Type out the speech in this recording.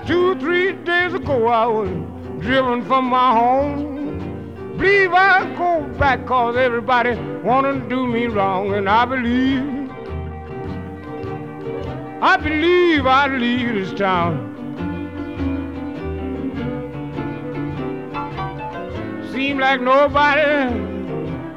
2, 3 days ago I was driven from my home. Believe I'll go back cause everybody wanna do me wrong. And I believe I'll leave this town. Seem like nobody